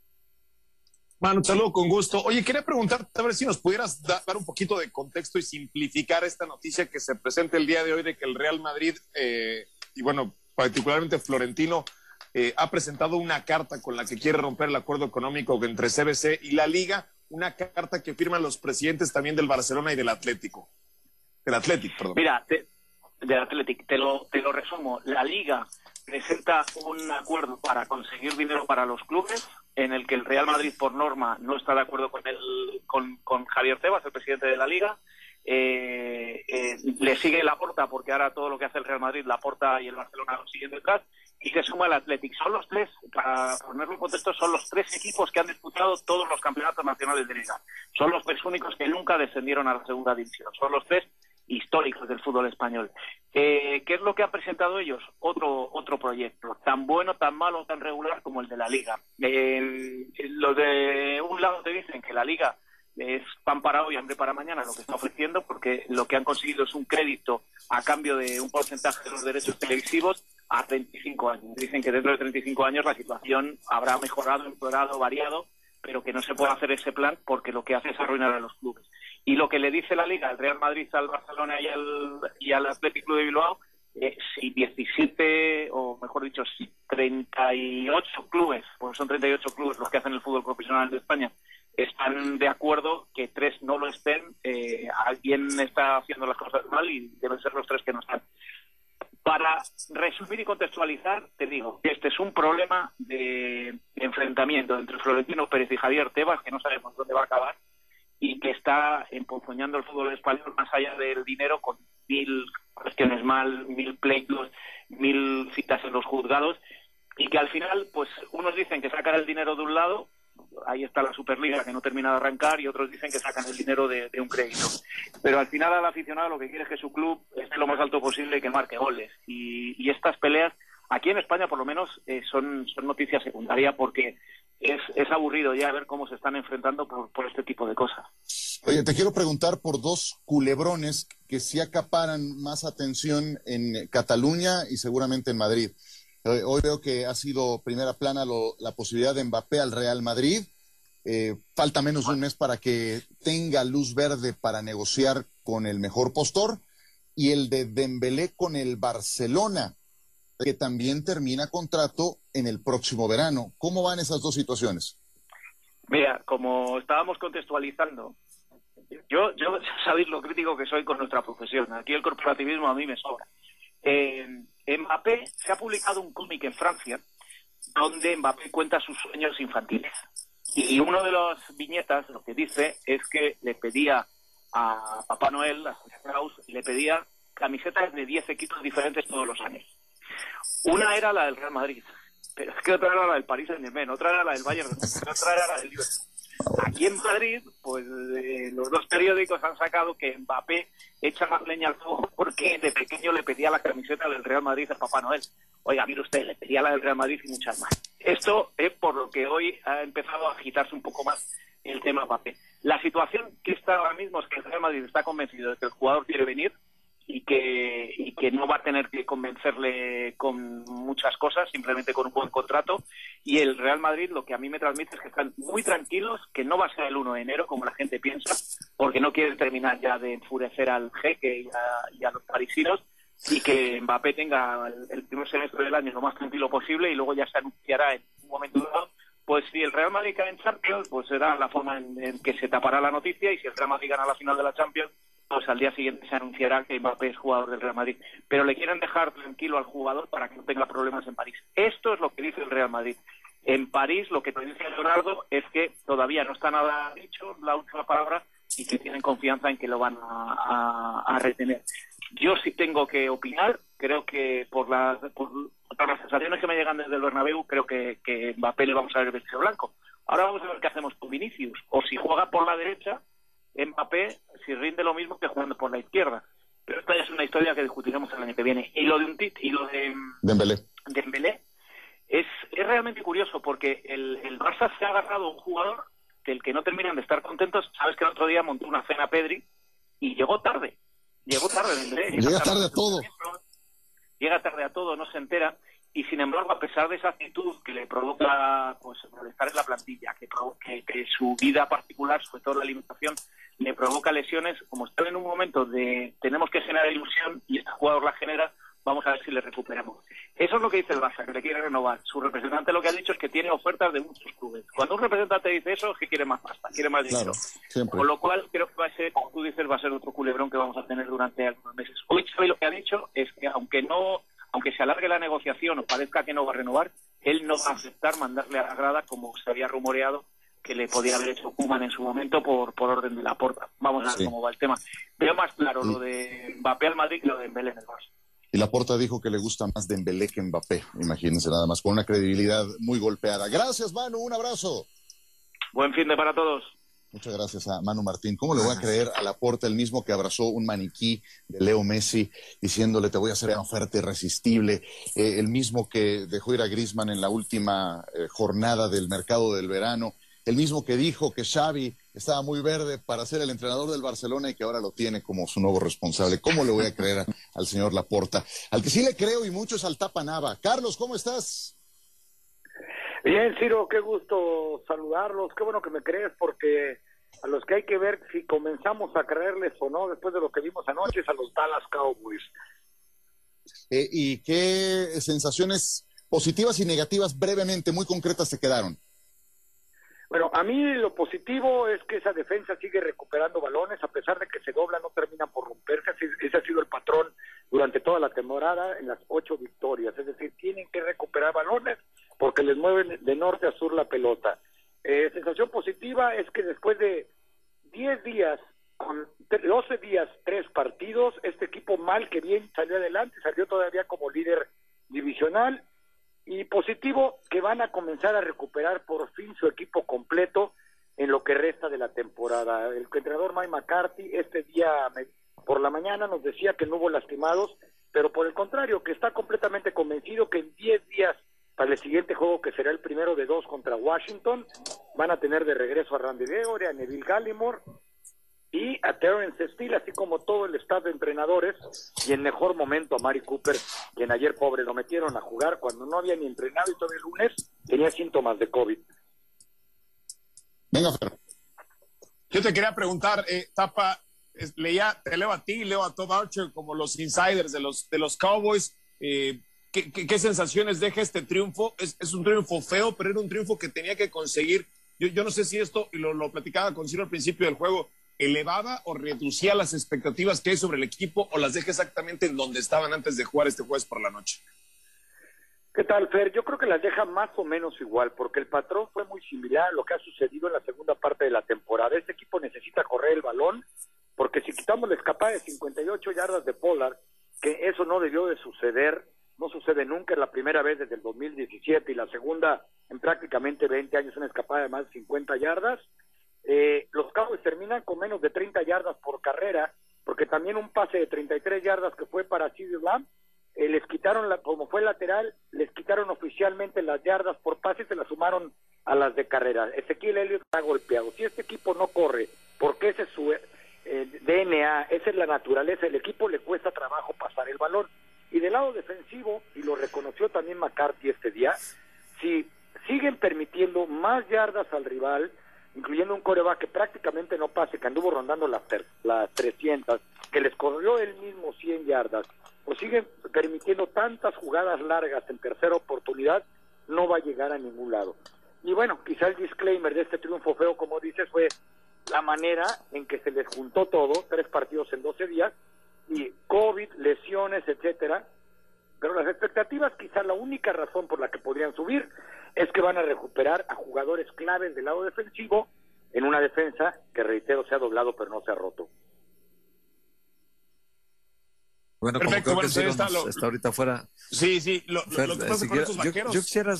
[SPEAKER 4] Manu, saludo con gusto. Oye, quería preguntarte a ver si nos pudieras dar un poquito de contexto y simplificar esta noticia que se presenta el día de hoy de que el Real Madrid, y bueno, particularmente Florentino, ha presentado una carta con la que quiere romper el acuerdo económico entre CBC y la Liga, una carta que firman los presidentes también del Barcelona y del Atlético. Del Atlético, perdón.
[SPEAKER 8] Mira, del Atlético, te lo resumo. La Liga presenta un acuerdo para conseguir dinero para los clubes, en el que el Real Madrid, por norma, no está de acuerdo con Javier Tebas, el presidente de la Liga. Le sigue Laporta, porque ahora todo lo que hace el Real Madrid, Laporta y el Barcelona lo siguen detrás, y se suma el Athletic. Son los tres, para ponerlo en contexto, son los 3 equipos que han disputado todos los campeonatos nacionales de Liga. Son los 3 únicos que nunca descendieron a la segunda división. Son los 3 históricos del fútbol español. ¿Qué es lo que han presentado ellos? Otro proyecto, tan bueno, tan malo, tan regular como el de la Liga. Los de un lado te dicen que la Liga es pan para hoy, hambre para mañana lo que está ofreciendo, porque lo que han conseguido es un crédito a cambio de un porcentaje de los derechos televisivos a 35 años. Dicen que dentro de 35 años la situación habrá mejorado, empeorado, variado, pero que no se puede hacer ese plan porque lo que hace es arruinar a los clubes. Y lo que le dice la Liga al Real Madrid, al Barcelona y al Athletic Club de Bilbao, si 17, o mejor dicho, si 38 clubes, porque son 38 clubes los que hacen el fútbol profesional de España, están de acuerdo, que 3 no lo estén, alguien está haciendo las cosas mal y deben ser los 3 que no están. Para resumir y contextualizar, te digo que este es un problema de enfrentamiento entre Florentino Pérez y Javier Tebas, que no sabemos dónde va a acabar, y que está emponzoñando el fútbol español más allá del dinero, con 1000 cuestiones mal, 1000 pleitos, 1000 citas en los juzgados, y que al final, pues unos dicen que sacar el dinero de un lado ahí está la Superliga que no termina de arrancar, y otros dicen que sacan el dinero de un crédito. Pero al final al aficionado lo que quiere es que su club esté lo más alto posible y que marque goles. Y estas peleas, aquí en España por lo menos, son noticia secundaria, porque es aburrido ya ver cómo se están enfrentando por este tipo de cosas.
[SPEAKER 2] Oye, te quiero preguntar por dos culebrones que sí acaparan más atención en Cataluña y seguramente en Madrid. Hoy veo que ha sido primera plana la posibilidad de Mbappé al Real Madrid. Falta menos de un mes para que tenga luz verde para negociar con el mejor postor. Y el de Dembélé con el Barcelona, que también termina contrato en el próximo verano. ¿Cómo van esas dos situaciones?
[SPEAKER 8] Mira, como estábamos contextualizando, yo sabéis lo crítico que soy con nuestra profesión. Aquí el corporativismo a mí me sobra. Mbappé, se ha publicado un cómic en Francia donde Mbappé cuenta sus sueños infantiles. Y uno de las viñetas lo que dice es que le pedía a Papá Noel, a Santa Claus, le pedía camisetas de 10 equipos diferentes todos los años. Una era la del Real Madrid, pero es que otra era la del Paris Saint-Germain, otra era la del Bayern, otra era la del Liverpool. Aquí en Madrid, pues los dos periódicos han sacado que Mbappé echa más leña al fuego porque de pequeño le pedía la camiseta del Real Madrid a Papá Noel. Oiga, mire usted, le pedía la del Real Madrid y muchas más. Esto es por lo que hoy ha empezado a agitarse un poco más el tema Mbappé. La situación que está ahora mismo es que el Real Madrid está convencido de que el jugador quiere venir y que no va a tener que convencerle con muchas cosas, simplemente con un buen contrato. Y el Real Madrid lo que a mí me transmite es que están muy tranquilos, que no va a ser el 1 de enero como la gente piensa, porque no quieren terminar ya de enfurecer al jeque y a los parisinos, y que Mbappé tenga el primer semestre del año lo más tranquilo posible, y luego ya se anunciará en un momento dado. Pues si el Real Madrid cae en Champions, pues será la forma en que se tapará la noticia, y si el Real Madrid gana la final de la Champions, pues al día siguiente se anunciará que Mbappé es jugador del Real Madrid. Pero le quieren dejar tranquilo al jugador para que no tenga problemas en París. Esto es lo que dice el Real Madrid. En París lo que te dice Leonardo es que todavía no está nada dicho, la última palabra, y que tienen confianza en que lo van a retener. Yo sí tengo que opinar, creo que por las sensaciones que me llegan desde el Bernabéu, creo que Mbappé le vamos a ver el vestido blanco. Ahora vamos a ver qué hacemos con Vinicius, o si juega por la derecha, Mbappé, si rinde lo mismo que jugando por la izquierda. Pero esta ya es una historia que discutiremos el año que viene. Y lo de Dembélé es realmente curioso, porque el Barça se ha agarrado a un jugador del que no terminan de estar contentos. Sabes que el otro día montó una cena Pedri y llegó tarde Dembélé.
[SPEAKER 2] Llega tarde a todo.
[SPEAKER 8] Llega tarde a todo, no se entera. Y sin embargo, a pesar de esa actitud que le provoca pues molestar en la plantilla, que su vida particular, sobre todo la alimentación, le provoca lesiones, como están en un momento de tenemos que generar ilusión y este jugador la genera, vamos a ver si le recuperamos. Eso es lo que dice el Barça, que le quiere renovar. Su representante lo que ha dicho es que tiene ofertas de muchos clubes. Cuando un representante dice eso, es que quiere más pasta, quiere más dinero. Claro, con lo cual, creo que va a ser, como tú dices, va a ser otro culebrón que vamos a tener durante algunos meses. Hoy Xavi lo que ha dicho es que aunque se alargue la negociación o parezca que no va a renovar, él no va a aceptar mandarle a la grada, como se había rumoreado que le podía haber hecho Koeman en su momento por orden de Laporta. Vamos a ver cómo va el tema. Veo más claro lo de Mbappé al Madrid que lo de Dembélé en el Barça.
[SPEAKER 2] Y Laporta dijo que le gusta más Dembélé que Mbappé, imagínense nada más, con una credibilidad muy golpeada. Gracias, Manu, un abrazo.
[SPEAKER 8] Buen fin de para todos.
[SPEAKER 2] Muchas gracias a Manu Martín. ¿Cómo le voy a creer a Laporta, el mismo que abrazó un maniquí de Leo Messi diciéndole te voy a hacer una oferta irresistible, el mismo que dejó ir a Griezmann en la última jornada del mercado del verano, el mismo que dijo que Xavi estaba muy verde para ser el entrenador del Barcelona y que ahora lo tiene como su nuevo responsable? ¿Cómo le voy a creer al señor Laporta? Al que sí le creo y mucho es al Tapa Nava. Carlos, ¿cómo estás?
[SPEAKER 9] Bien, Ciro, qué gusto saludarlos. Qué bueno que me crees, porque a los que hay que ver si comenzamos a creerles o no después de lo que vimos anoche es a los Dallas Cowboys.
[SPEAKER 2] ¿Y qué sensaciones positivas y negativas brevemente, muy concretas, te quedaron?
[SPEAKER 9] Bueno, a mí lo positivo es que esa defensa sigue recuperando balones, a pesar de que se dobla, no termina por romperse. Ese ha sido el patrón durante toda la temporada en las 8 victorias. Es decir, tienen que recuperar balones porque les mueven de norte a sur la pelota. Sensación positiva es que después de 10 días, con 12 días, 3 partidos, este equipo mal que bien salió adelante, salió todavía como líder divisional, Y positivo, que van a comenzar a recuperar por fin su equipo completo en lo que resta de la temporada. El entrenador Mike McCarthy este día por la mañana nos decía que no hubo lastimados, pero por el contrario, que está completamente convencido que en 10 días para el siguiente juego, que será el primero de 2 contra Washington, van a tener de regreso a Randy Gregory, a Neville Gallimore y a Terrence Steele, así como todo el staff de entrenadores, y en mejor momento a Mari Cooper, quien ayer, pobre, lo metieron a jugar cuando no había ni entrenado y todo el lunes tenía síntomas de COVID.
[SPEAKER 2] Venga, Fer.
[SPEAKER 4] Yo te quería preguntar, Tapa, te leo a ti y leo a Todd Archer como los insiders de los Cowboys. ¿Qué sensaciones deja este triunfo? Es un triunfo feo, pero era un triunfo que tenía que conseguir. Yo no sé si esto, y lo platicaba con Ciro al principio del juego, elevaba o reducía las expectativas que hay sobre el equipo, o las deja exactamente en donde estaban antes de jugar este jueves por la noche.
[SPEAKER 9] ¿Qué tal, Fer? Yo creo que las deja más o menos igual, porque el patrón fue muy similar a lo que ha sucedido en la segunda parte de la temporada. Este equipo necesita correr el balón, porque si quitamos la escapada de 58 yardas de Pollard, que eso no debió de suceder, no sucede nunca, es la primera vez desde el 2017 y la segunda en prácticamente 20 años, una escapada de más de 50 yardas. Los Cowboys terminan con menos de 30 yardas por carrera, porque también un pase de 33 yardas que fue para CeeDee Lamb, les quitaron, como fue lateral, les quitaron oficialmente las yardas por pase y se las sumaron a las de carrera. Ezequiel Elliott está golpeado. Si este equipo no corre, porque ese es su DNA, esa es la naturaleza del equipo, le cuesta trabajo pasar el balón. Y del lado defensivo, y lo reconoció también McCarthy este día, si siguen permitiendo más yardas al rival, incluyendo un quarterback que prácticamente no pase, que anduvo rondando las 300, que les corrió él mismo 100 yardas, o siguen permitiendo tantas jugadas largas en tercera oportunidad, no va a llegar a ningún lado. Y bueno, quizá el disclaimer de este triunfo feo, como dices, fue la manera en que se les juntó todo, 3 partidos en 12 días, y COVID, lesiones, etcétera. Pero las expectativas, quizá la única razón por la que podrían subir es que van a recuperar a jugadores claves del lado defensivo en una defensa que, reitero, se ha doblado pero no se ha roto.
[SPEAKER 3] Bueno,
[SPEAKER 4] perfecto,
[SPEAKER 3] como creo que
[SPEAKER 4] está
[SPEAKER 3] ahorita fuera.
[SPEAKER 4] Sí, lo que pasa con estos vaqueros.
[SPEAKER 3] Yo quisiera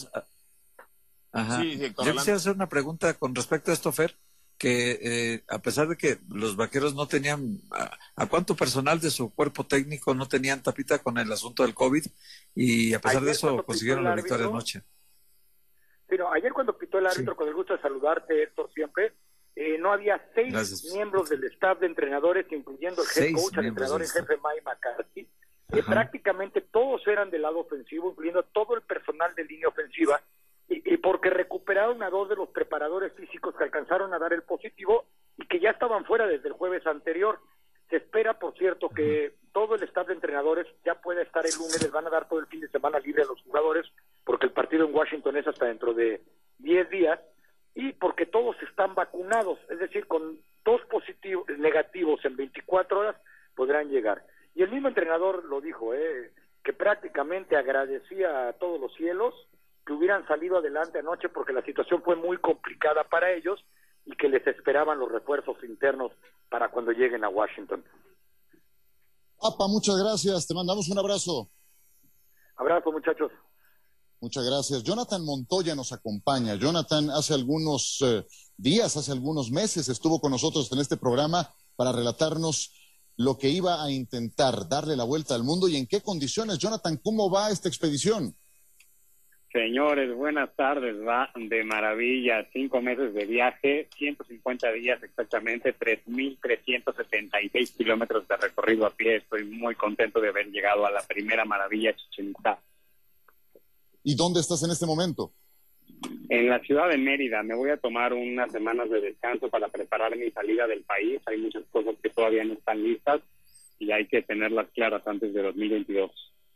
[SPEAKER 3] hacer una pregunta con respecto a esto, Fer, que a pesar de que los vaqueros no tenían, ¿a cuánto personal de su cuerpo técnico no tenían tapita con el asunto del COVID? Y a pesar de eso consiguieron la victoria anoche.
[SPEAKER 9] Pero ayer cuando pitó el árbitro, con el gusto de saludarte, Héctor, siempre, no había 6 miembros del staff de entrenadores, incluyendo el head coach, el entrenador en jefe Mike McCarthy, que prácticamente todos eran del lado ofensivo, incluyendo todo el personal de línea ofensiva, y porque recuperaron a 2 de los preparadores físicos que alcanzaron a dar el positivo y que ya estaban fuera desde el jueves anterior. Se espera, por cierto, que todo el staff de entrenadores ya pueda estar el lunes, les van a dar todo el fin de semana libre a los jugadores, porque el partido en Washington es hasta dentro de 10 días, y porque todos están vacunados, es decir, con 2 negativos en 24 horas podrán llegar. Y el mismo entrenador lo dijo, que prácticamente agradecía a todos los cielos que hubieran salido adelante anoche porque la situación fue muy complicada para ellos y que les esperaban los refuerzos internos para cuando lleguen a Washington.
[SPEAKER 2] Papa, muchas gracias, te mandamos un abrazo.
[SPEAKER 9] Abrazo, muchachos.
[SPEAKER 2] Muchas gracias. Jonathan Montoya nos acompaña. Jonathan hace algunos días, hace algunos meses estuvo con nosotros en este programa para relatarnos lo que iba a intentar, darle la vuelta al mundo y en qué condiciones. Jonathan, ¿cómo va esta expedición?
[SPEAKER 10] Señores, buenas tardes, va de maravilla, 5 meses de viaje, 150 días exactamente, 3,376 kilómetros de recorrido a pie. Estoy muy contento de haber llegado a la primera maravilla, Chichén Itzá.
[SPEAKER 2] ¿Y dónde estás en este momento?
[SPEAKER 10] En la ciudad de Mérida. Me voy a tomar unas semanas de descanso para preparar mi salida del país. Hay muchas cosas que todavía no están listas y hay que tenerlas claras antes de 2022.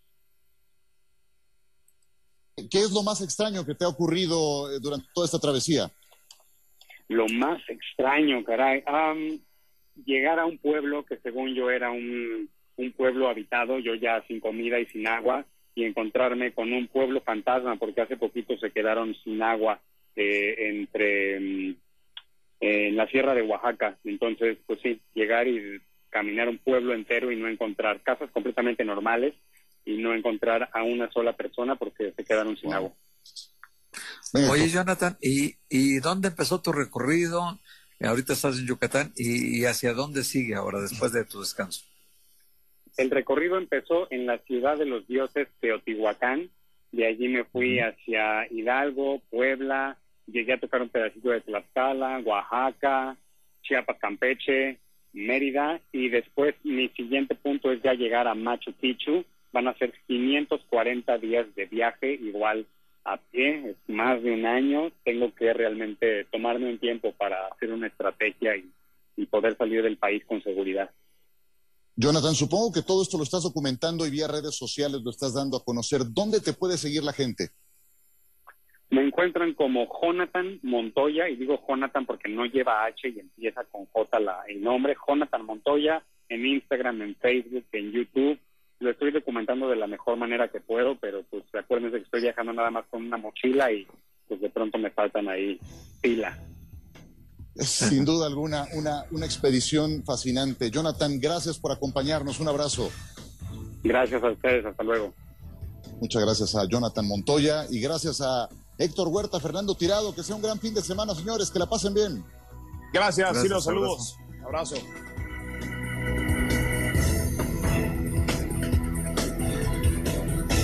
[SPEAKER 2] ¿Qué es lo más extraño que te ha ocurrido durante toda esta travesía?
[SPEAKER 10] Lo más extraño, caray. Llegar a un pueblo que según yo era un pueblo habitado, yo ya sin comida y sin agua, y encontrarme con un pueblo fantasma, porque hace poquito se quedaron sin agua en la sierra de Oaxaca. Entonces, pues sí, llegar y caminar un pueblo entero y no encontrar casas completamente normales, y no encontrar a una sola persona porque se quedaron sin agua.
[SPEAKER 3] Oye, Jonathan, ¿y dónde empezó tu recorrido? Ahorita estás en Yucatán, ¿y hacia dónde sigue ahora después de tu descanso?
[SPEAKER 10] El recorrido empezó en la ciudad de los dioses, Teotihuacán. De allí me fui hacia Hidalgo, Puebla, llegué a tocar un pedacito de Tlaxcala, Oaxaca, Chiapas, Campeche, Mérida, y después mi siguiente punto es ya llegar a Machu Picchu. Van a ser 540 días de viaje, igual a pie, es más de un año. Tengo que realmente tomarme un tiempo para hacer una estrategia y poder salir del país con seguridad.
[SPEAKER 2] Jonathan, supongo que todo esto lo estás documentando y vía redes sociales lo estás dando a conocer. ¿Dónde te puede seguir la gente?
[SPEAKER 10] Me encuentran como Jonathan Montoya, y digo Jonathan porque no lleva H y empieza con J el nombre, Jonathan Montoya, en Instagram, en Facebook, en YouTube. Lo estoy documentando de la mejor manera que puedo, pero pues acuérdense que estoy viajando nada más con una mochila y pues de pronto me faltan ahí pila.
[SPEAKER 2] Es sin duda alguna una expedición fascinante. Jonathan, gracias por acompañarnos. Un abrazo.
[SPEAKER 10] Gracias a ustedes. Hasta luego.
[SPEAKER 2] Muchas gracias a Jonathan Montoya y gracias a Héctor Huerta, Fernando Tirado. Que sea un gran fin de semana, señores. Que la pasen bien.
[SPEAKER 4] Gracias, sí, los saludos. Abrazo.